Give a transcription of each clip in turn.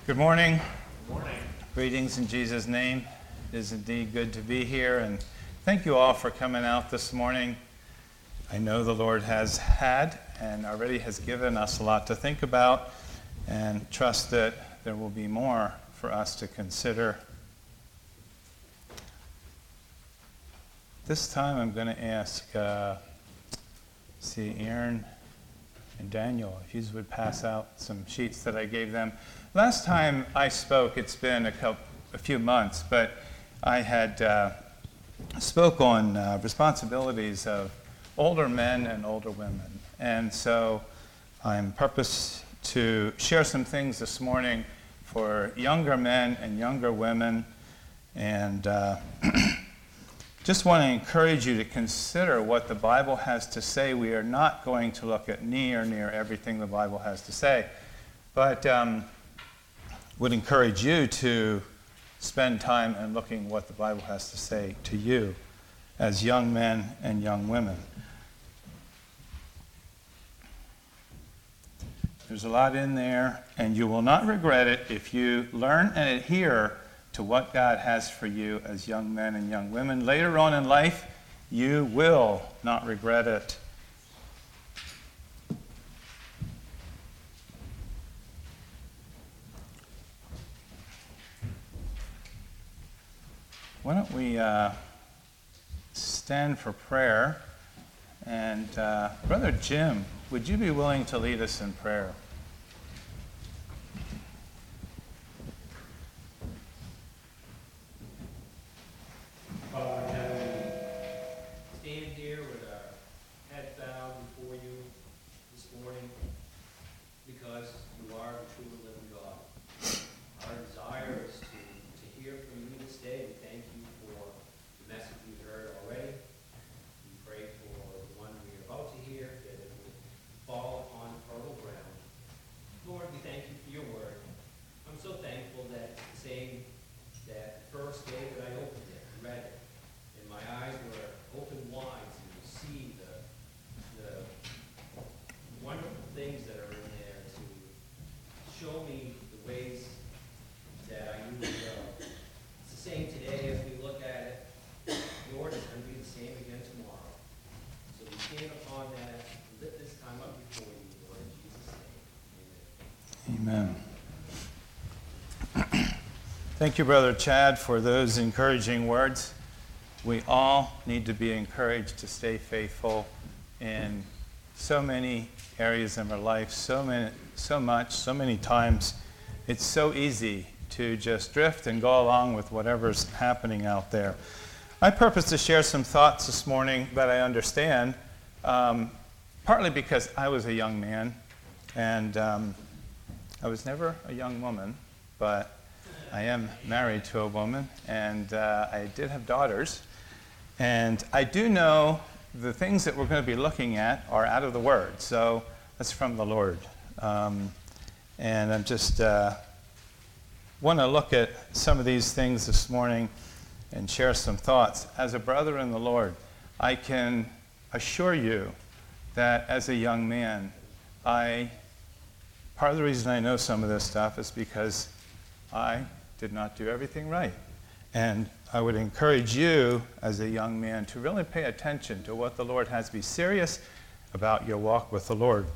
Good morning. Good morning. Greetings in Jesus' name. It is indeed good to be here, and thank you all for coming out this morning. I know the Lord has had and already has given us a lot to think about, and trust that there will be more for us to consider. This time I'm going to ask, Aaron and Daniel, if you would pass out some sheets that I gave them. Last time I spoke, it's been a few months, but I had spoke on responsibilities of older men and older women. And so I'm purpose to share some things this morning for younger men and younger women. And just want to encourage you to consider what the Bible has to say. We are not going to look at near everything the Bible has to say, but would encourage you to spend time in looking what the Bible has to say to you as young men and young women. There's a lot in there, and you will not regret it if you learn and adhere to what God has for you as young men and young women. Later on in life, you will not regret it. Why don't we stand for prayer? And Brother Jim, would you be willing to lead us in prayer? Father in heaven, we stand here with our head bowed before you this morning because you are the true and living God. Our desire is to hear from you this day. We thank you for the message we've heard already. We pray for the one we are about to hear, that it would fall upon fertile ground. Lord, we thank you for your word. I'm so thankful that that first day that I opened it and read it, and my eyes were open wide to see the wonderful things that are in there, to show me the ways that I need to go. It's the same today as we look at it. Lord, it's going to be the same again tomorrow. So we stand upon that and lift this time up before you, Lord, in Jesus' name. Amen. Amen. Thank you, Brother Chad, for those encouraging words. We all need to be encouraged to stay faithful in so many areas of our life, so many times. It's so easy to just drift and go along with whatever's happening out there. I purpose to share some thoughts this morning that I understand, partly because I was a young man, and I was never a young woman, but I am married to a woman, and I did have daughters. And I do know the things that we're going to be looking at are out of the Word, so that's from the Lord. And I'm just want to look at some of these things this morning and share some thoughts. As a brother in the Lord, I can assure you that as a young man, part of the reason I know some of this stuff is because I did not do everything right. And I would encourage you as a young man to really pay attention to what the Lord has. Be serious about your walk with the Lord.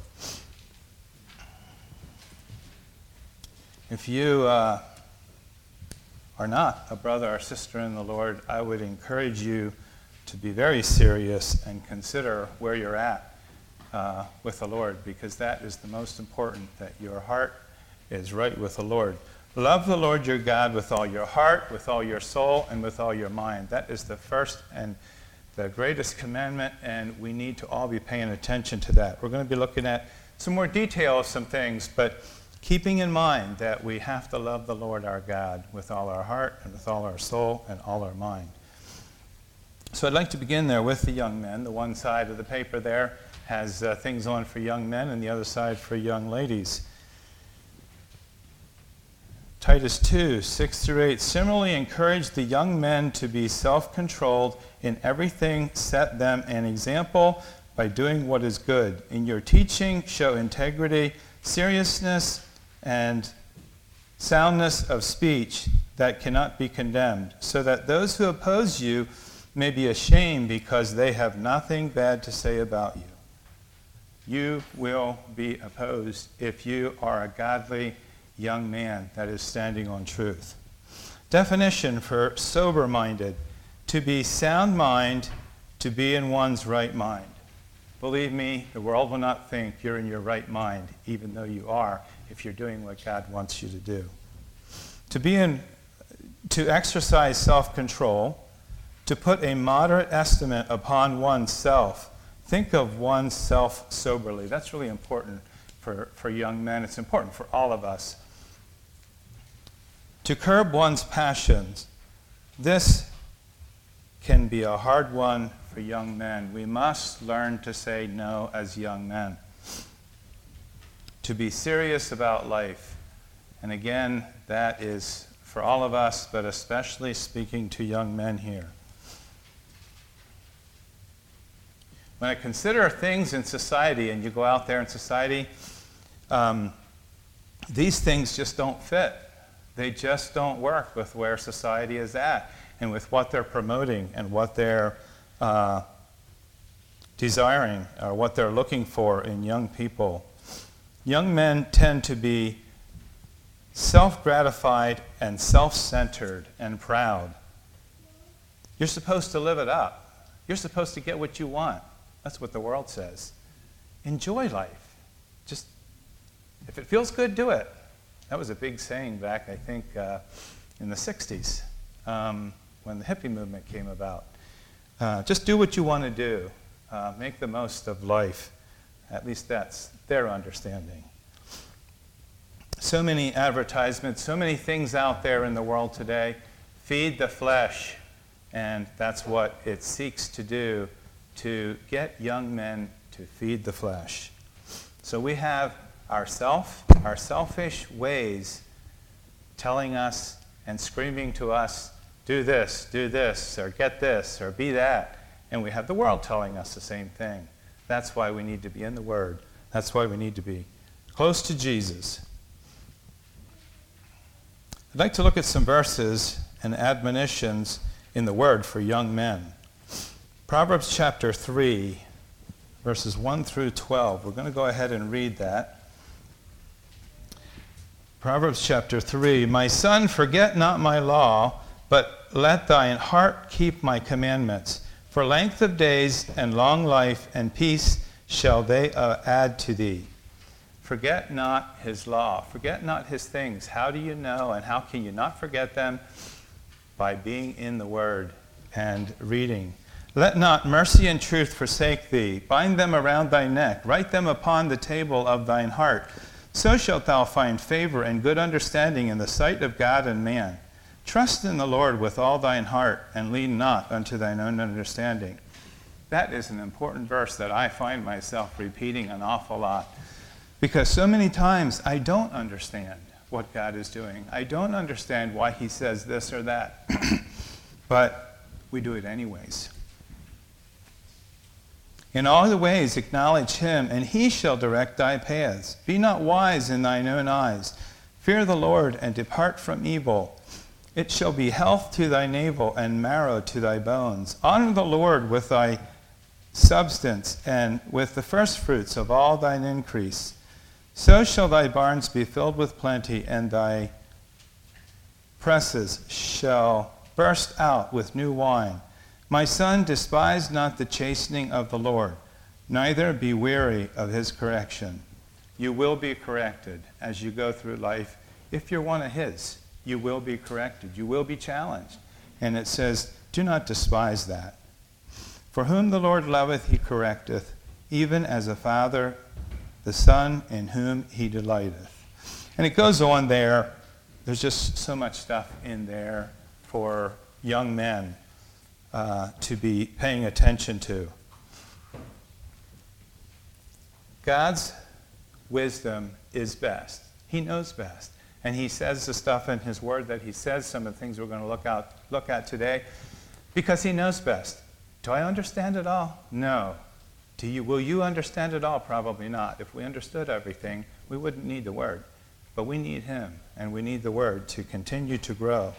If you are not a brother or sister in the Lord, I would encourage you to be very serious and consider where you're at with the Lord, because that is the most important, that your heart is right with the Lord. Love the Lord your God with all your heart, with all your soul, and with all your mind. That is the first and the greatest commandment, and we need to all be paying attention to that. We're going to be looking at some more detail of some things, but keeping in mind that we have to love the Lord our God with all our heart and with all our soul and all our mind. So I'd like to begin there with the young men. The one side of the paper there has things on for young men, and the other side for young ladies. Titus 2, 6 through 8. Similarly, encourage the young men to be self-controlled in everything. Set them an example by doing what is good. In your teaching, show integrity, seriousness, and soundness of speech that cannot be condemned, so that those who oppose you may be ashamed because they have nothing bad to say about you. You will be opposed if you are a godly young man that is standing on truth. Definition for sober-minded: to be sound mind, to be in one's right mind. Believe me, the world will not think you're in your right mind, even though you are, if you're doing what God wants you to do. To exercise self-control, to put a moderate estimate upon oneself. Think of oneself soberly. That's really important for young men. It's important for all of us. To curb one's passions. This can be a hard one for young men. We must learn to say no as young men. To be serious about life. And again, that is for all of us, but especially speaking to young men here. When I consider things in society, and you go out there in society, these things just don't fit. They just don't work with where society is at and with what they're promoting and what they're desiring or what they're looking for in young people. Young men tend to be self-gratified and self-centered and proud. You're supposed to live it up. You're supposed to get what you want. That's what the world says. Enjoy life. Just, if it feels good, do it. That was a big saying back, I think, in the 60s, when the hippie movement came about. Just do what you want to do. Make the most of life. At least that's their understanding. So many advertisements, so many things out there in the world today. Feed the flesh. And that's what it seeks to do, to get young men to feed the flesh. So we have our selfish ways telling us and screaming to us, do this, or get this, or be that. And we have the world telling us the same thing. That's why we need to be in the Word. That's why we need to be close to Jesus. I'd like to look at some verses and admonitions in the Word for young men. Proverbs chapter 3, verses 1 through 12. We're going to go ahead and read that. Proverbs chapter 3, My son, forget not my law, but let thine heart keep my commandments. For length of days and long life and peace shall they add to thee. Forget not his law. Forget not his things. How do you know and how can you not forget them? By being in the Word and reading. Let not mercy and truth forsake thee. Bind them around thy neck. Write them upon the table of thine heart. So shalt thou find favor and good understanding in the sight of God and man. Trust in the Lord with all thine heart, and lean not unto thine own understanding. That is an important verse that I find myself repeating an awful lot. Because so many times I don't understand what God is doing. I don't understand why he says this or that. But we do it anyways. In all the ways acknowledge him, and he shall direct thy paths. Be not wise in thine own eyes. Fear the Lord, and depart from evil. It shall be health to thy navel, and marrow to thy bones. Honor the Lord with thy substance, and with the firstfruits of all thine increase. So shall thy barns be filled with plenty, and thy presses shall burst out with new wine. My son, despise not the chastening of the Lord, neither be weary of his correction. You will be corrected as you go through life. If you're one of his, you will be corrected. You will be challenged. And it says, do not despise that. For whom the Lord loveth, he correcteth, even as a father the son in whom he delighteth. And it goes on there. There's just so much stuff in there for young men to be paying attention to. God's wisdom is best. He knows best. And he says the stuff in his word that he says, some of the things we're going to look at today, because he knows best. Do I understand it all? No. Will you understand it all? Probably not. If we understood everything, we wouldn't need the word. But we need him, and we need the word to continue to grow.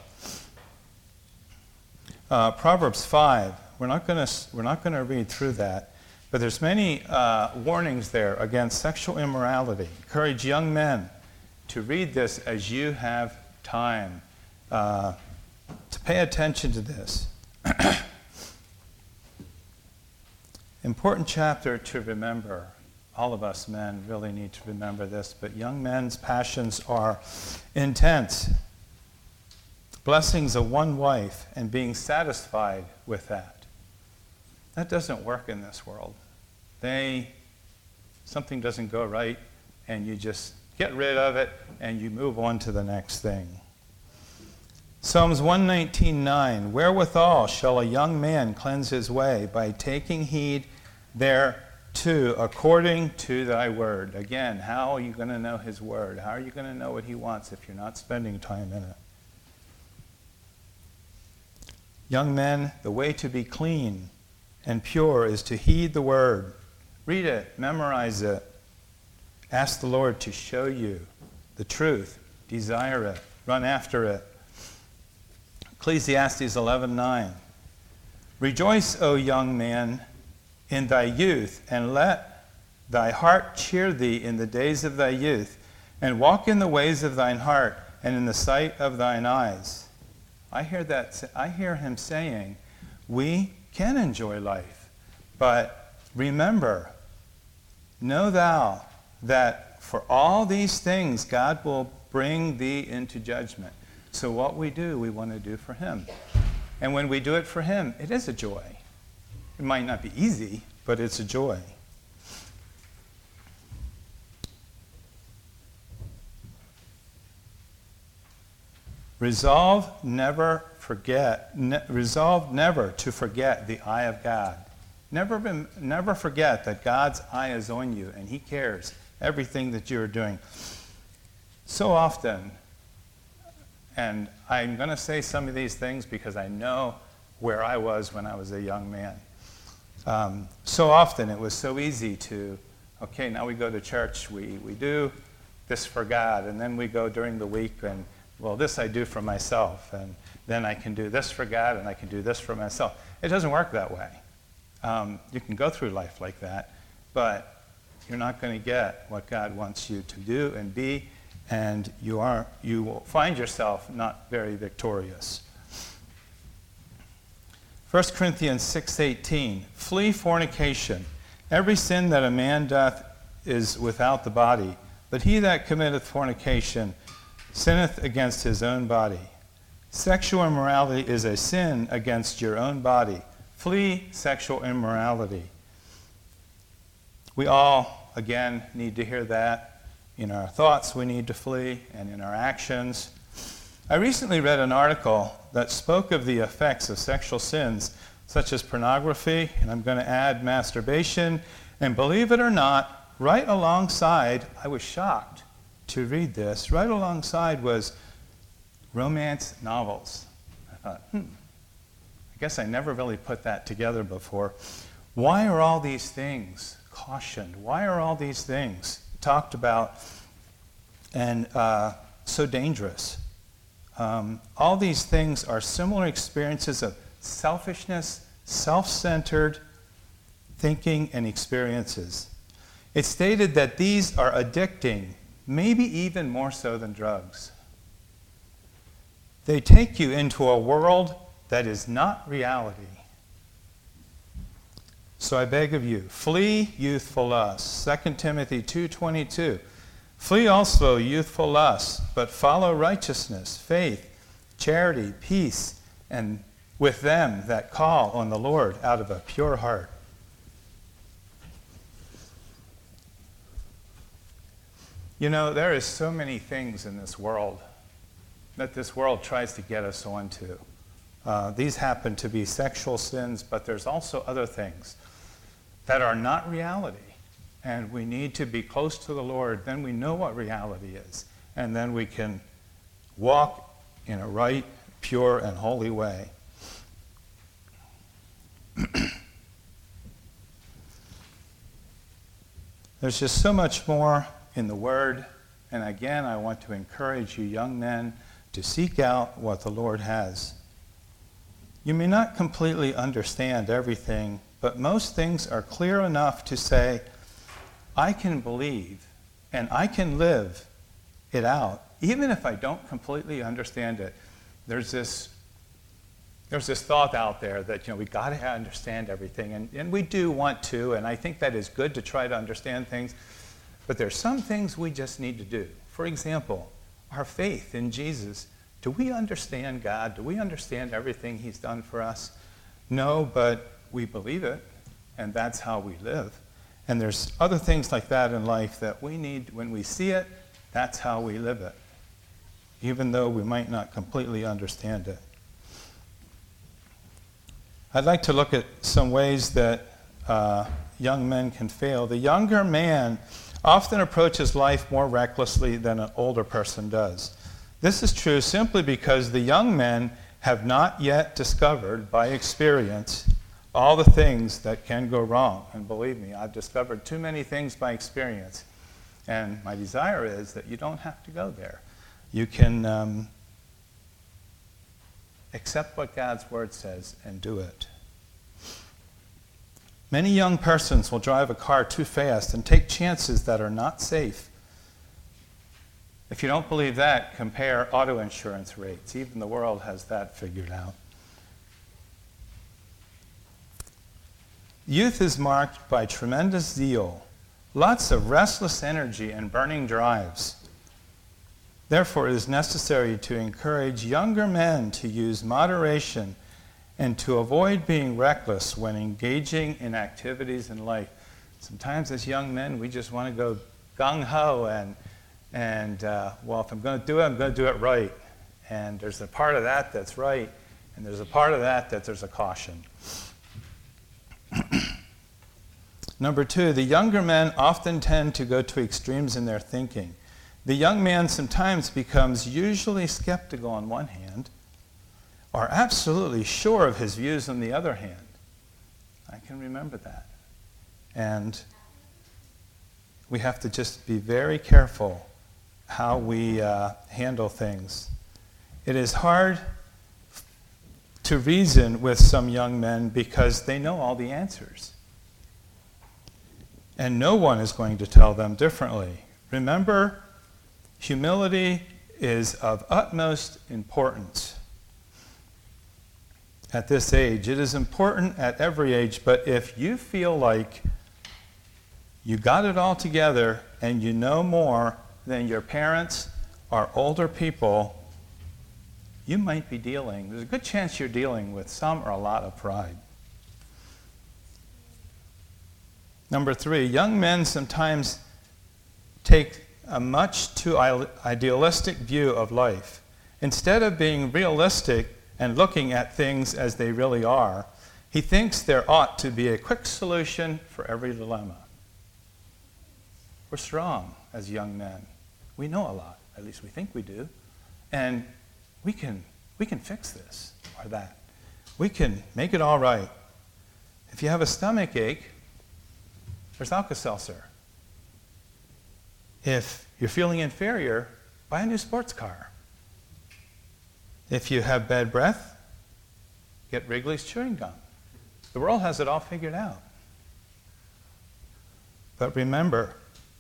Proverbs 5, we're not going to read through that, but there's many warnings there against sexual immorality. Encourage young men to read this as you have time, to pay attention to this. Important chapter to remember. All of us men really need to remember this, but young men's passions are intense. Blessings of one wife and being satisfied with that. That doesn't work in this world. Something doesn't go right, and you just get rid of it, and you move on to the next thing. Psalms 119:9, wherewithal shall a young man cleanse his way? By taking heed thereto, according to thy word. Again, how are you going to know his word? How are you going to know what he wants if you're not spending time in it? Young men, the way to be clean and pure is to heed the word. Read it, memorize it. Ask the Lord to show you the truth. Desire it. Run after it. Ecclesiastes 11:9. Rejoice, O young man, in thy youth, and let thy heart cheer thee in the days of thy youth, and walk in the ways of thine heart, and in the sight of thine eyes. I hear him saying, we can enjoy life, but remember, know thou that for all these things God will bring thee into judgment. So what we do, we want to do for him. And when we do it for him, it is a joy. It might not be easy, but it's a joy. Resolve never to forget the eye of God. Never forget that God's eye is on you and he cares everything that you're doing. So often, and I'm going to say some of these things because I know where I was when I was a young man. So often it was so easy to, okay, now we go to church, we do this for God, and then we go during the week and, well, this I do for myself, and then I can do this for God, and I can do this for myself. It doesn't work that way. You can go through life like that, but you're not going to get what God wants you to do and be, and you will find yourself not very victorious. 1 Corinthians 6:18, flee fornication. Every sin that a man doth is without the body, but he that committeth fornication sinneth against his own body. Sexual immorality is a sin against your own body. Flee sexual immorality. We all, again, need to hear that. In our thoughts, we need to flee, and in our actions. I recently read an article that spoke of the effects of sexual sins, such as pornography, and I'm going to add masturbation, and believe it or not, right alongside, I was shocked to read this, right alongside was romance novels. I thought, I guess I never really put that together before. Why are all these things cautioned? Why are all these things talked about and so dangerous? All these things are similar experiences of selfishness, self-centered thinking and experiences. It's stated that these are addicting, maybe even more so than drugs. They take you into a world that is not reality. So I beg of you, flee youthful lusts. 2 Timothy 2:22. Flee also youthful lusts, but follow righteousness, faith, charity, peace, and with them that call on the Lord out of a pure heart. You know, there is so many things in this world that this world tries to get us onto. These happen to be sexual sins, but there's also other things that are not reality. And we need to be close to the Lord. Then we know what reality is. And then we can walk in a right, pure, and holy way. There's just so much more in the Word And again, I want to encourage you young men to seek out what the Lord has. You may not completely understand everything, but most things are clear enough to say, I can believe and I can live it out, even if I don't completely understand it. There's this thought out there that, we got to understand everything, and we do want to, and I think that is good to try to understand things, but there's some things we just need to do. For example, our faith in Jesus. Do we understand God? Do we understand everything he's done for us? No, but we believe it, and that's how we live. And there's other things like that in life that we need. When we see it, that's how we live it, even though we might not completely understand it. I'd like to look at some ways that young men can fail. The younger man often approaches life more recklessly than an older person does. This is true simply because the young men have not yet discovered by experience all the things that can go wrong. And believe me, I've discovered too many things by experience. And my desire is that you don't have to go there. You can accept what God's word says and do it. Many young persons will drive a car too fast and take chances that are not safe. If you don't believe that, compare auto insurance rates. Even the world has that figured out. Youth is marked by tremendous zeal, lots of restless energy and burning drives. Therefore, it is necessary to encourage younger men to use moderation and to avoid being reckless when engaging in activities in life. Sometimes as young men, we just want to go gung-ho and if I'm going to do it, I'm going to do it right. And there's a part of that that's right, and there's a part of that there's a caution. Number 2, the younger men often tend to go to extremes in their thinking. The young man sometimes becomes usually skeptical on one hand, or absolutely sure of his views on the other hand. I can remember that. And we have to just be very careful how we handle things. It is hard to reason with some young men because they know all the answers. And no one is going to tell them differently. Remember, humility is of utmost importance at this age. It is important at every age, but if you feel like you got it all together and you know more than your parents or older people, you might be there's a good chance you're dealing with some or a lot of pride. Number 3, young men sometimes take a much too idealistic view of life. Instead of being realistic and looking at things as they really are, he thinks there ought to be a quick solution for every dilemma. We're strong as young men. We know a lot, at least we think we do, and we can fix this or that. We can make it all right. If you have a stomach ache, there's Alka-Seltzer. If you're feeling inferior, buy a new sports car. If you have bad breath, get Wrigley's chewing gum. The world has it all figured out. But remember,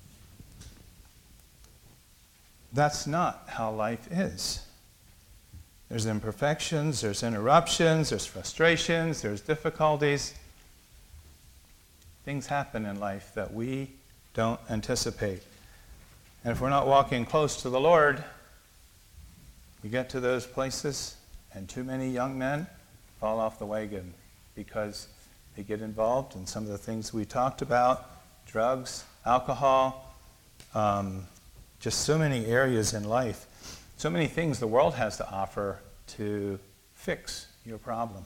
that's not how life is. There's imperfections, there's interruptions, there's frustrations, there's difficulties. Things happen in life that we don't anticipate. And if we're not walking close to the Lord, we get to those places, and too many young men fall off the wagon because they get involved in some of the things we talked about, drugs, alcohol, just so many areas in life, so many things the world has to offer to fix your problem.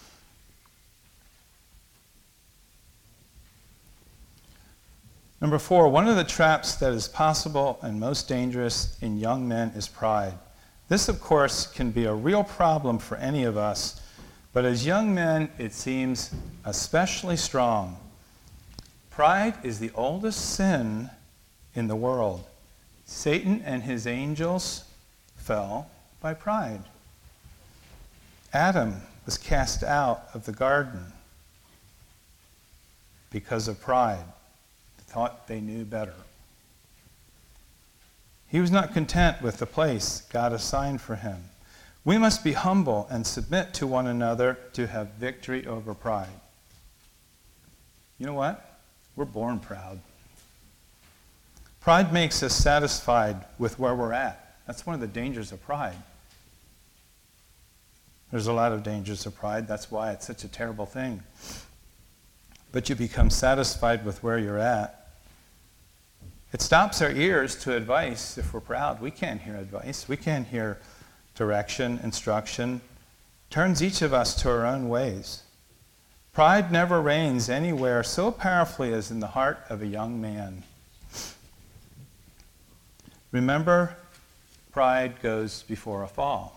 Number 4, one of the traps that is possible and most dangerous in young men is pride. This, of course, can be a real problem for any of us, but as young men, it seems especially strong. Pride is the oldest sin in the world. Satan and his angels fell by pride. Adam was cast out of the garden because of pride. They thought they knew better. He was not content with the place God assigned for him. We must be humble and submit to one another to have victory over pride. You know what? We're born proud. Pride makes us satisfied with where we're at. That's one of the dangers of pride. There's a lot of dangers of pride. That's why it's such a terrible thing. But you become satisfied with where you're at. It stops our ears to advice if we're proud. We can't hear advice. We can't hear direction, instruction. Turns each of us to our own ways. Pride never reigns anywhere so powerfully as in the heart of a young man. Remember, pride goes before a fall.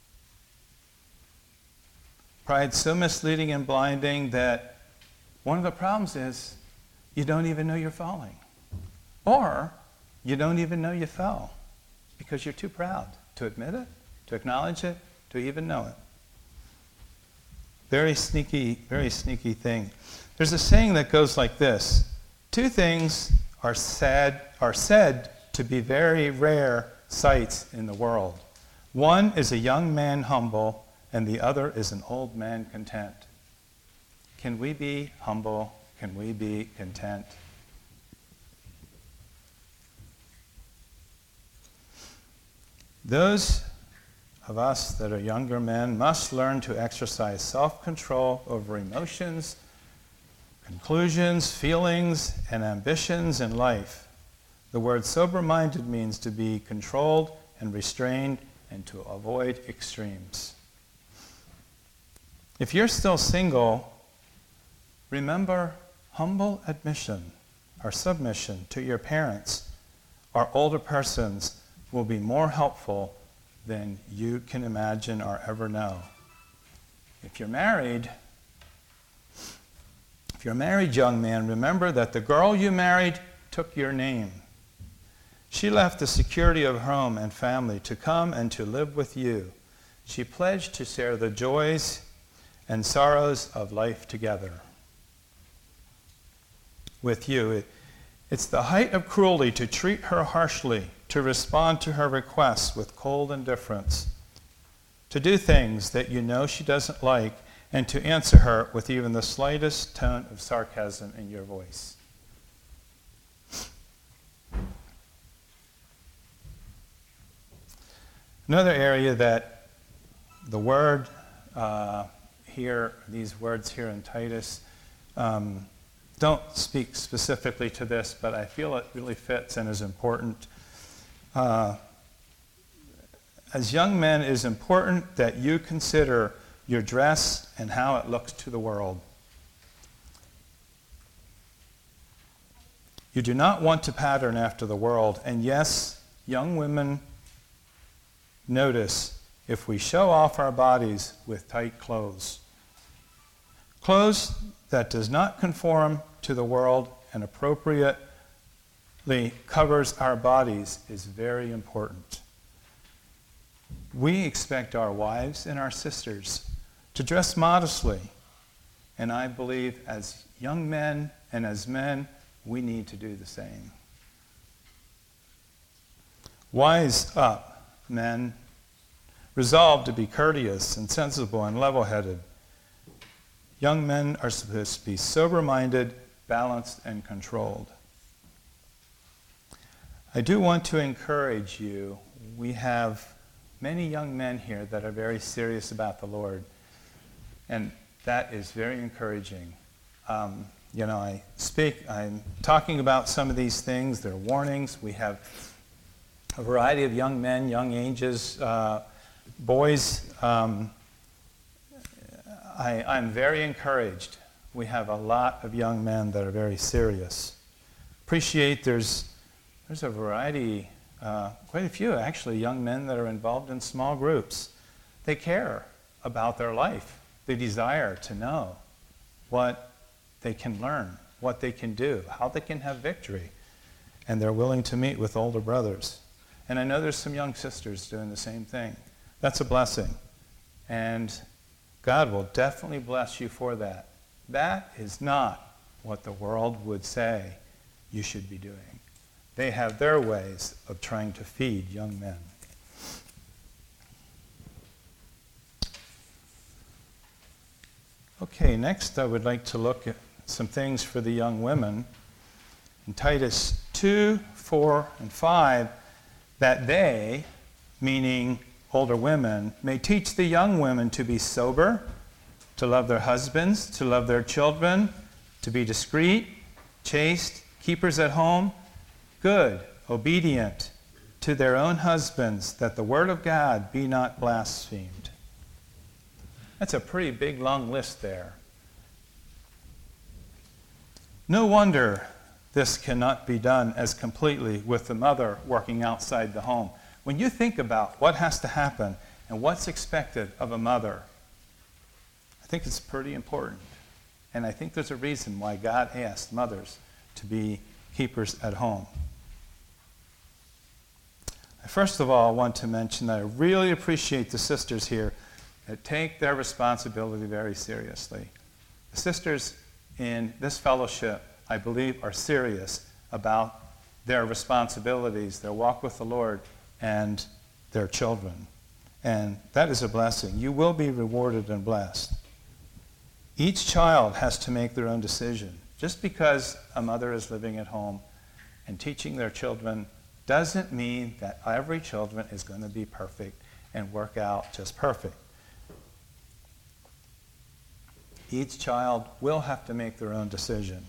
Pride's so misleading and blinding that one of the problems is you don't even know you're falling. Or you don't even know you fell because you're too proud to admit it, to acknowledge it, to even know it. Very sneaky thing. There's a saying that goes like this: two things are said to be very rare sights in the world. One is a young man humble, and the other is an old man content. Can we be humble? Can we be content? Those of us that are younger men must learn to exercise self-control over emotions, conclusions, feelings, and ambitions in life. The word sober-minded means to be controlled and restrained and to avoid extremes. If you're still single, remember humble admission or submission to your parents or older persons will be more helpful than you can imagine or ever know. If you're married, young man, remember that the girl you married took your name. She left the security of home and family to come and to live with you. She pledged to share the joys and sorrows of life together with you. It's the height of cruelty to treat her harshly, to respond to her requests with cold indifference, to do things that you know she doesn't like, and to answer her with even the slightest tone of sarcasm in your voice. Another area that the word here, these words here in Titus, don't speak specifically to this, but I feel it really fits and is important. As young men, it is important that you consider your dress and how it looks to the world. You do not want to pattern after the world, and yes, young women, notice if we show off our bodies with tight clothes. Clothes that does not conform to the world and appropriately covers our bodies is very important. We expect our wives and our sisters to dress modestly, and I believe as young men and as men, we need to do the same. Wise up, men. Resolve to be courteous and sensible and level-headed. Young men are supposed to be sober-minded, balanced, and controlled. I do want to encourage you. We have many young men here that are very serious about the Lord, and that is very encouraging. I'm talking about some of these things. They're warnings. We have a variety of young men, young ages, boys. I'm very encouraged. We have a lot of young men that are very serious. Appreciate there's a variety, quite a few actually, young men that are involved in small groups. They care about their life. They desire to know what they can learn, what they can do, how they can have victory. and they're willing to meet with older brothers. And I know there's some young sisters doing the same thing. That's a blessing. And God will definitely bless you for that. That is not what the world would say you should be doing. They have their ways of trying to feed young men. Okay, next I would like to look at some things for the young women. In Titus 2, 4, and 5, that they, meaning older women, may teach the young women to be sober, to love their husbands, to love their children, to be discreet, chaste, keepers at home, good, obedient to their own husbands, that the word of God be not blasphemed. That's a pretty big, long list there. No wonder this cannot be done as completely with the mother working outside the home. When you think about what has to happen and what's expected of a mother, I think it's pretty important. And I think there's a reason why God asked mothers to be keepers at home. I first of all want to mention that I really appreciate the sisters here that take their responsibility very seriously. The sisters in this fellowship, I believe, are serious about their responsibilities, their walk with the Lord, and their children. And that is a blessing. You will be rewarded and blessed. Each child has to make their own decision. Just because a mother is living at home and teaching their children doesn't mean that every children is going to be perfect and work out just perfect. Each child will have to make their own decision.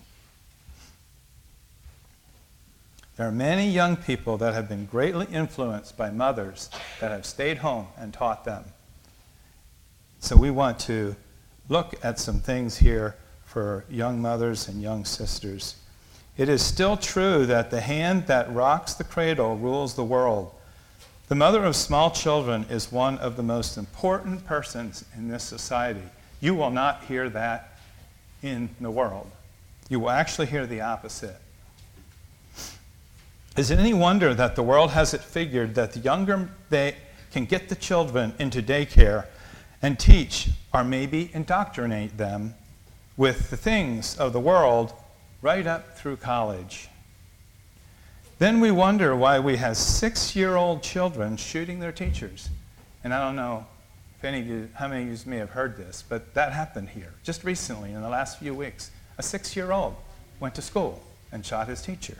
There are many young people that have been greatly influenced by mothers that have stayed home and taught them. So we want to look at some things here for young mothers and young sisters. It is still true that the hand that rocks the cradle rules the world. The mother of small children is one of the most important persons in this society. You will not hear that in the world. You will actually hear the opposite. Is it any wonder that the world has it figured that the younger they can get the children into daycare and teach or maybe indoctrinate them with the things of the world right up through college? Then we wonder why we have 6-year-old children shooting their teachers. And I don't know how many of you may have heard this, but that happened here just recently in the last few weeks. A 6-year-old went to school and shot his teacher.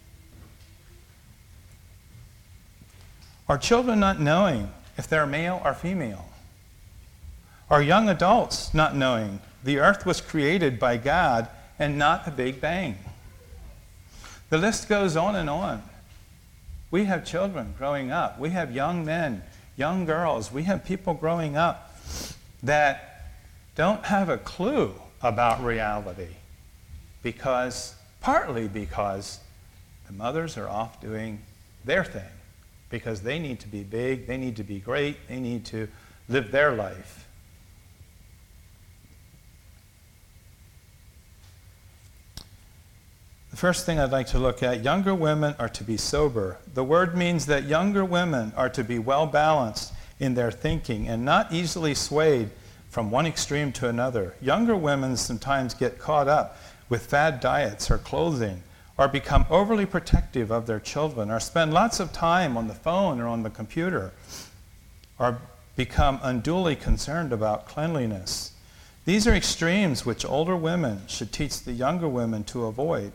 Are children not knowing if they're male or female? Are young adults not knowing the earth was created by God and not a big bang? The list goes on and on. We have children growing up. We have young men, young girls. We have people growing up that don't have a clue about reality partly because the mothers are off doing their thing, because they need to be big, they need to be great, they need to live their life. The first thing I'd like to look at, younger women are to be sober. The word means that younger women are to be well balanced in their thinking and not easily swayed from one extreme to another. Younger women sometimes get caught up with fad diets or clothing, or become overly protective of their children, or spend lots of time on the phone or on the computer, or become unduly concerned about cleanliness. These are extremes which older women should teach the younger women to avoid.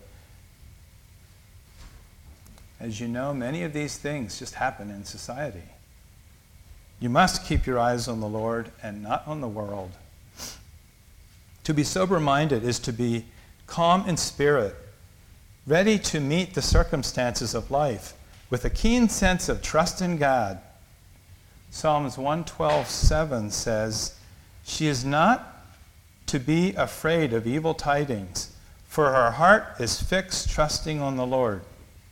As you know, many of these things just happen in society. You must keep your eyes on the Lord and not on the world. To be sober-minded is to be calm in spirit, ready to meet the circumstances of life with a keen sense of trust in God. Psalms 112:7 says, "She is not to be afraid of evil tidings, for her heart is fixed, trusting on the Lord."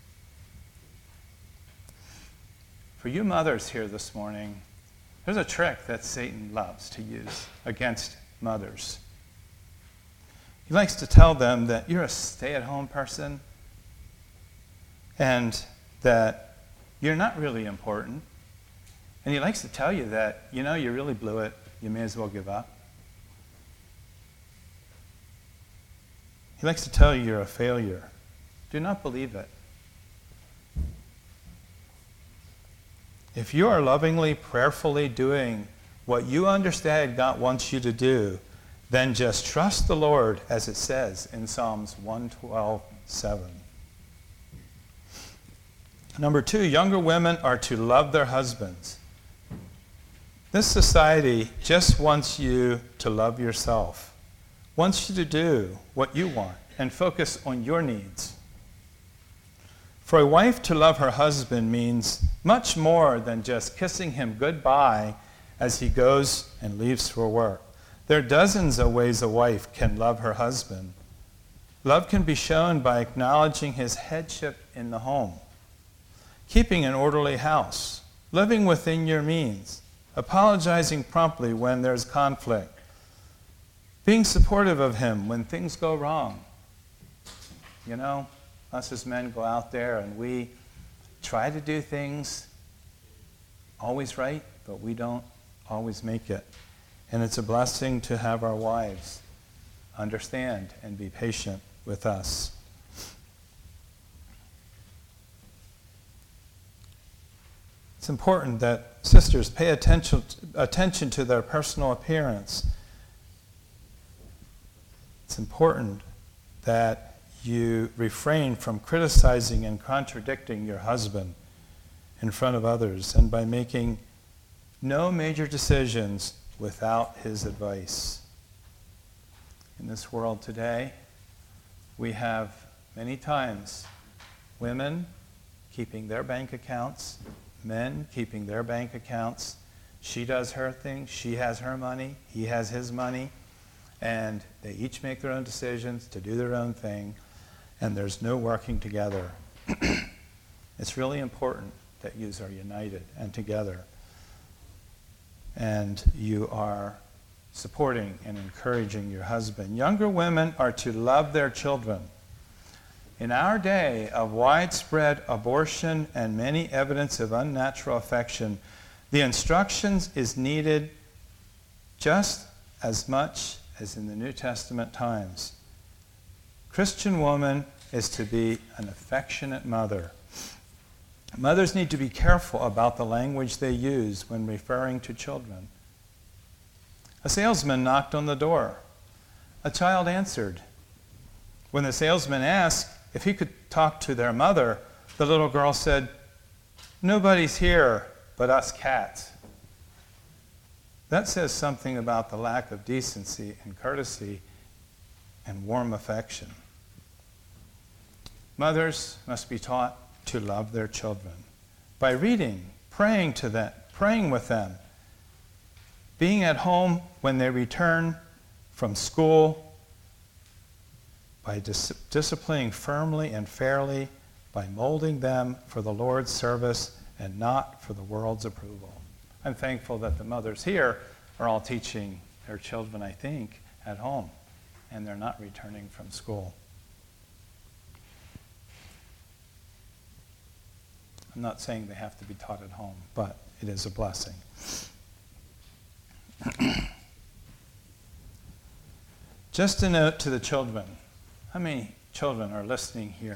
For you mothers here this morning, there's a trick that Satan loves to use against mothers. He likes to tell them that you're a stay-at-home person and that you're not really important. And he likes to tell you that, you really blew it. You may as well give up. He likes to tell you you're a failure. Do not believe it. If you are lovingly, prayerfully doing what you understand God wants you to do, then just trust the Lord, as it says in Psalms 112:7. Number 2, younger women are to love their husbands. This society just wants you to love yourself, wants you to do what you want and focus on your needs. For a wife to love her husband means much more than just kissing him goodbye as he goes and leaves for work. There are dozens of ways a wife can love her husband. Love can be shown by acknowledging his headship in the home, keeping an orderly house, living within your means, apologizing promptly when there's conflict, being supportive of him when things go wrong. Us as men go out there and we try to do things always right, but we don't always make it. And it's a blessing to have our wives understand and be patient with us. It's important that sisters pay attention to their personal appearance. It's important that you refrain from criticizing and contradicting your husband in front of others, and by making no major decisions without his advice. In this world today, we have many times women keeping their bank accounts, men keeping their bank accounts. She does her thing, she has her money, he has his money, and they each make their own decisions to do their own thing, and there's no working together. It's really important that you are united and together, and you are supporting and encouraging your husband. Younger women are to love their children. In our day of widespread abortion and many evidence of unnatural affection, the instructions is needed just as much as in the New Testament times. Christian woman is to be an affectionate mother. Mothers need to be careful about the language they use when referring to children. A salesman knocked on the door. A child answered. When the salesman asked if he could talk to their mother, the little girl said, "Nobody's here but us cats." That says something about the lack of decency and courtesy and warm affection. Mothers must be taught to love their children by reading, praying with them, being at home when they return from school, by disciplining firmly and fairly, by molding them for the Lord's service and not for the world's approval. I'm thankful that the mothers here are all teaching their children, I think, at home, and they're not returning from school. I'm not saying they have to be taught at home, but it is a blessing. Just a note to the children. How many children are listening here?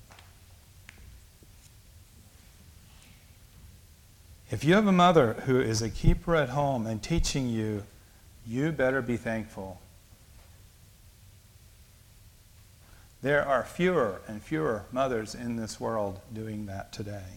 If you have a mother who is a keeper at home and teaching you, you better be thankful. There are fewer and fewer mothers in this world doing that today.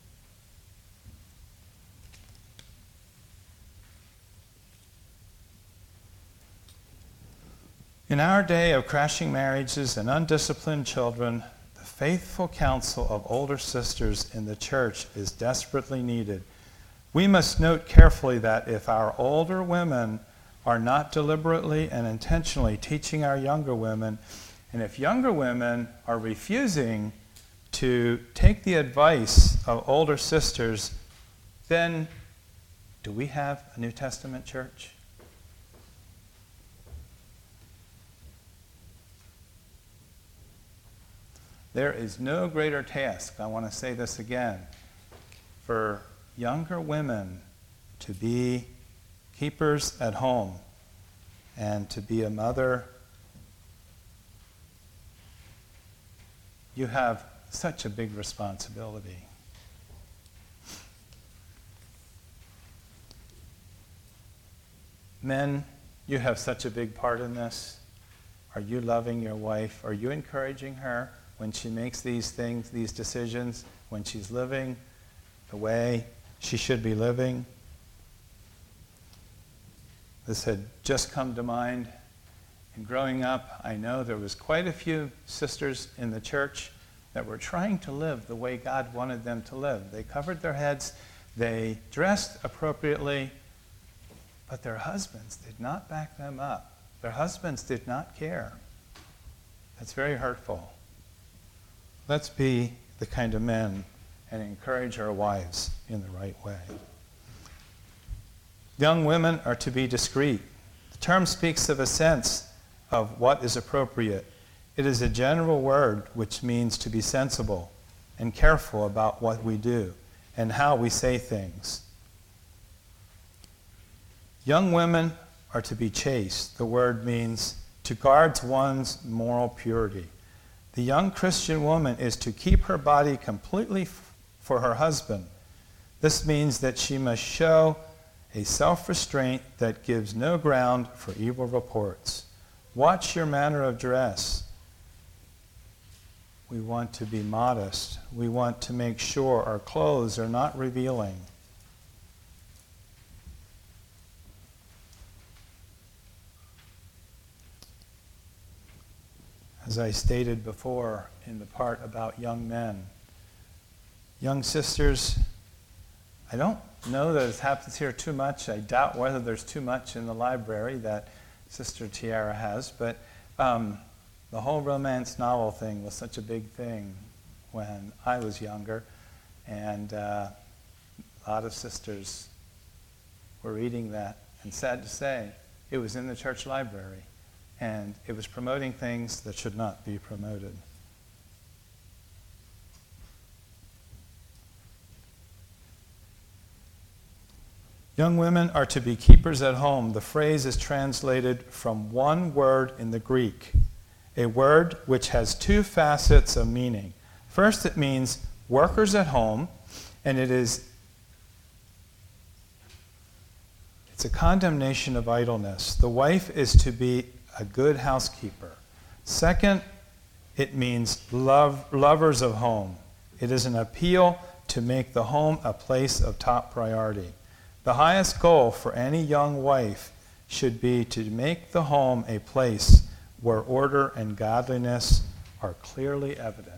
In our day of crashing marriages and undisciplined children, the faithful counsel of older sisters in the church is desperately needed. We must note carefully that if our older women are not deliberately and intentionally teaching our younger women, and if younger women are refusing to take the advice of older sisters, then do we have a New Testament church? There is no greater task, I want to say this again, for younger women to be keepers at home and to be a mother. You have such a big responsibility. Men, you have such a big part in this. Are you loving your wife? Are you encouraging her when she makes these things, these decisions, when she's living the way she should be living? This had just come to mind. And growing up, I know there was quite a few sisters in the church that were trying to live the way God wanted them to live. They covered their heads, they dressed appropriately, but their husbands did not back them up. Their husbands did not care. That's very hurtful. Let's be the kind of men and encourage our wives in the right way. Young women are to be discreet. The term speaks of a sense of what is appropriate. It is a general word which means to be sensible and careful about what we do and how we say things. Young women are to be chaste. The word means to guard one's moral purity. The young Christian woman is to keep her body completely for her husband. This means that she must show a self-restraint that gives no ground for evil reports. Watch your manner of dress. We want to be modest. We want to make sure our clothes are not revealing. As I stated before in the part about young men, young sisters, I don't know that it happens here too much. I doubt whether there's too much in the library that Sister Tiara has, but the whole romance novel thing was such a big thing when I was younger, and a lot of sisters were reading that, and sad to say, it was in the church library. And it was promoting things that should not be promoted. Young women are to be keepers at home. The phrase is translated from one word in the Greek, a word which has two facets of meaning. First, it means workers at home, and it's a condemnation of idleness. The wife is to be a good housekeeper. Second, it means lovers of home. It is an appeal to make the home a place of top priority. The highest goal for any young wife should be to make the home a place where order and godliness are clearly evident.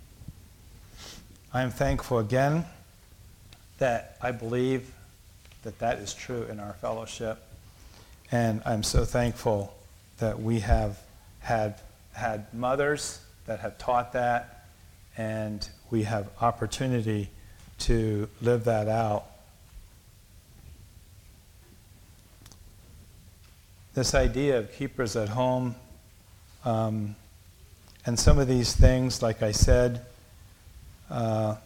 I am thankful again that I believe that that is true in our fellowship, and I'm so thankful that we have had mothers that have taught that, and we have opportunity to live that out. This idea of keepers at home, and some of these things, like I said, the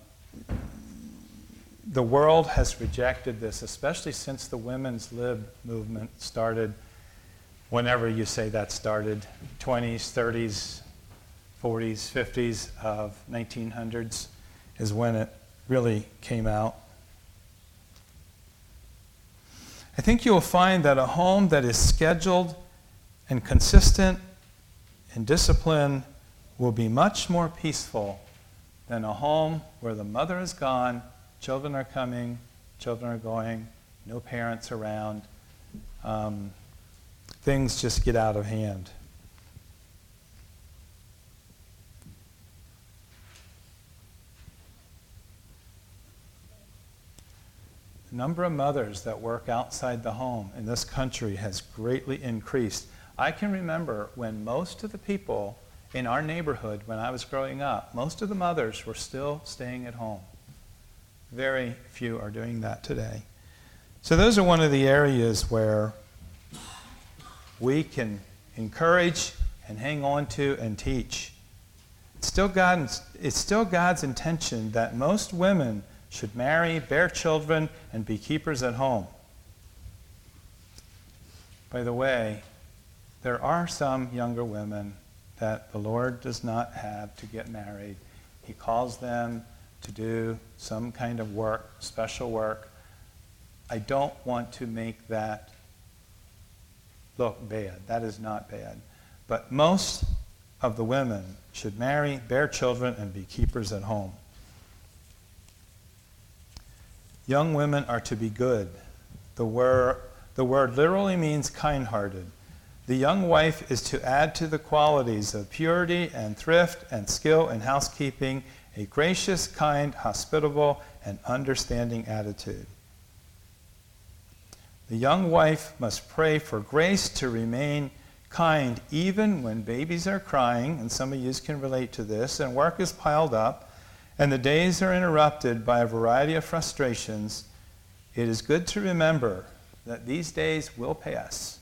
world has rejected this, especially since the women's lib movement started. Whenever you say that started, 20s, 30s, 40s, 50s of 1900s is when it really came out. I think you'll find that a home that is scheduled and consistent and disciplined will be much more peaceful than a home where the mother is gone, children are coming, children are going, no parents around. Things just get out of hand. The number of mothers that work outside the home in this country has greatly increased. I can remember when most of the people in our neighborhood, when I was growing up, most of the mothers were still staying at home. Very few are doing that today. So those are one of the areas where we can encourage and hang on to and teach. It's still God's intention that most women should marry, bear children, and be keepers at home. By the way, there are some younger women that the Lord does not have to get married. He calls them to do some kind of work, special work. I don't want to make that look bad. That is not bad. But most of the women should marry, bear children, and be keepers at home. Young women are to be good. The word literally means kind-hearted. The young wife is to add to the qualities of purity and thrift and skill in housekeeping a gracious, kind, hospitable, and understanding attitude. The young wife must pray for grace to remain kind even when babies are crying, and some of you can relate to this, and work is piled up, and the days are interrupted by a variety of frustrations. It is good to remember that these days will pass.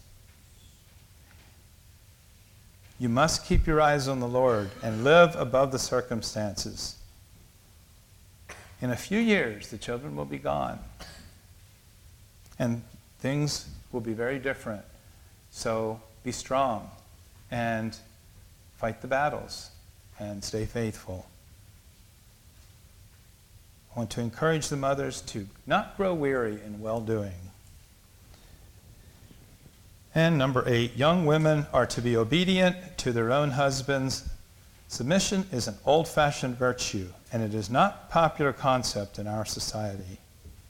You must keep your eyes on the Lord and live above the circumstances. In a few years, the children will be gone, and things will be very different. So be strong and fight the battles and stay faithful. I want to encourage the mothers to not grow weary in well-doing. And number 8, young women are to be obedient to their own husbands. Submission is an old-fashioned virtue, and it is not a popular concept in our society.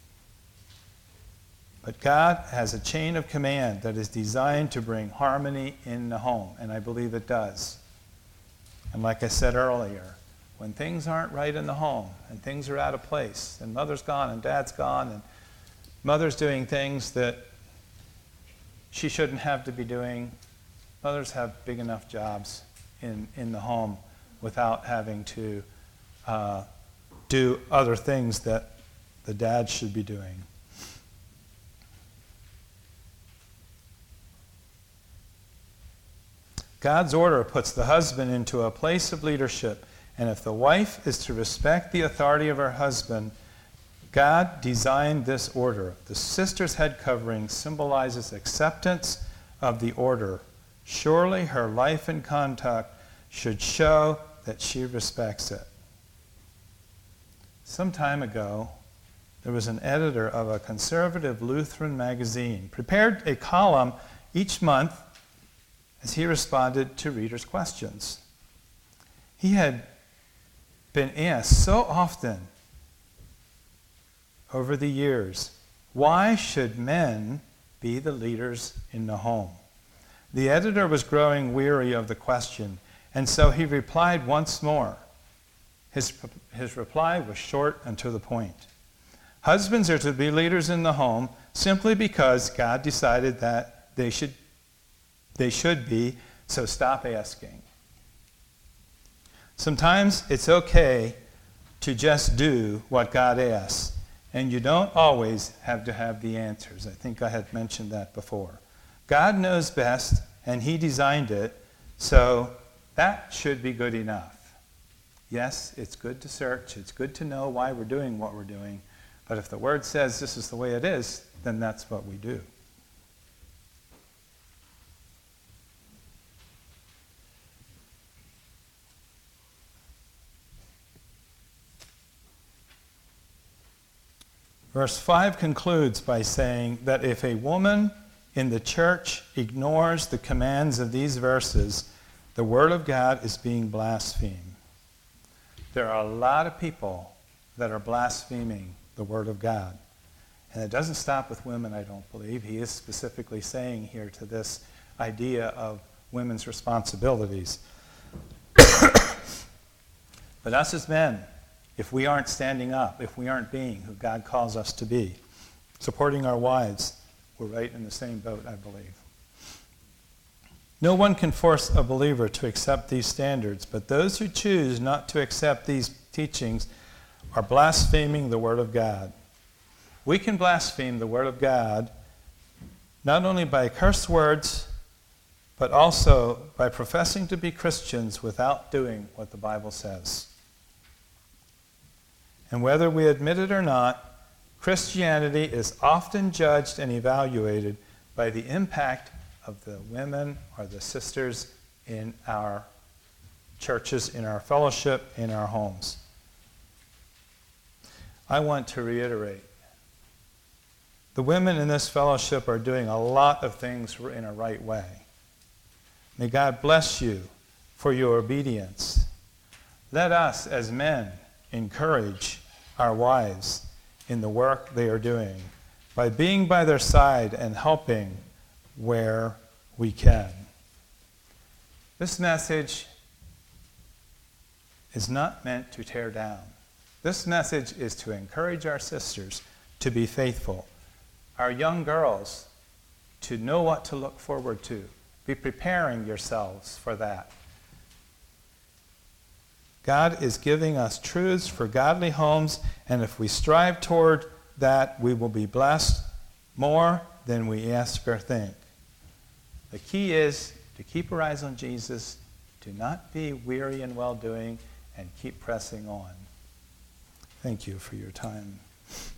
But God has a chain of command that is designed to bring harmony in the home, and I believe it does. And like I said earlier, when things aren't right in the home, and things are out of place, and mother's gone and dad's gone, and mother's doing things that she shouldn't have to be doing, mothers have big enough jobs in the home without having to do other things that the dad should be doing. God's order puts the husband into a place of leadership, and if the wife is to respect the authority of her husband, God designed this order. The sister's head covering symbolizes acceptance of the order. Surely her life and conduct should show that she respects it. Some time ago, there was an editor of a conservative Lutheran magazine, prepared a column each month as he responded to readers' questions. He had been asked so often over the years, why should men be the leaders in the home? The editor was growing weary of the question, and so he replied once more. His reply was short and to the point. Husbands are to be leaders in the home simply because God decided that they should be, so stop asking. Sometimes it's okay to just do what God asks, and you don't always have to have the answers. I think I had mentioned that before. God knows best, and He designed it, so that should be good enough. Yes, it's good to search, it's good to know why we're doing what we're doing, but if the Word says this is the way it is, then that's what we do. Verse 5 concludes by saying that if a woman in the church ignores the commands of these verses, the Word of God is being blasphemed. There are a lot of people that are blaspheming the Word of God. And it doesn't stop with women, I don't believe. He is specifically saying here to this idea of women's responsibilities. But us as men, if we aren't standing up, if we aren't being who God calls us to be, supporting our wives, we're right in the same boat, I believe. No one can force a believer to accept these standards, but those who choose not to accept these teachings are blaspheming the Word of God. We can blaspheme the Word of God not only by curse words, but also by professing to be Christians without doing what the Bible says. And whether we admit it or not, Christianity is often judged and evaluated by the impact of the women or the sisters in our churches, in our fellowship, in our homes. I want to reiterate, the women in this fellowship are doing a lot of things in a right way. May God bless you for your obedience. Let us, as men, encourage our wives in the work they are doing by being by their side and helping where we can. This message is not meant to tear down. This message is to encourage our sisters to be faithful, our young girls to know what to look forward to. Be preparing yourselves for that. God is giving us truths for godly homes, and if we strive toward that, we will be blessed more than we ask or think. The key is to keep our eyes on Jesus, to not be weary in well-doing, and keep pressing on. Thank you for your time.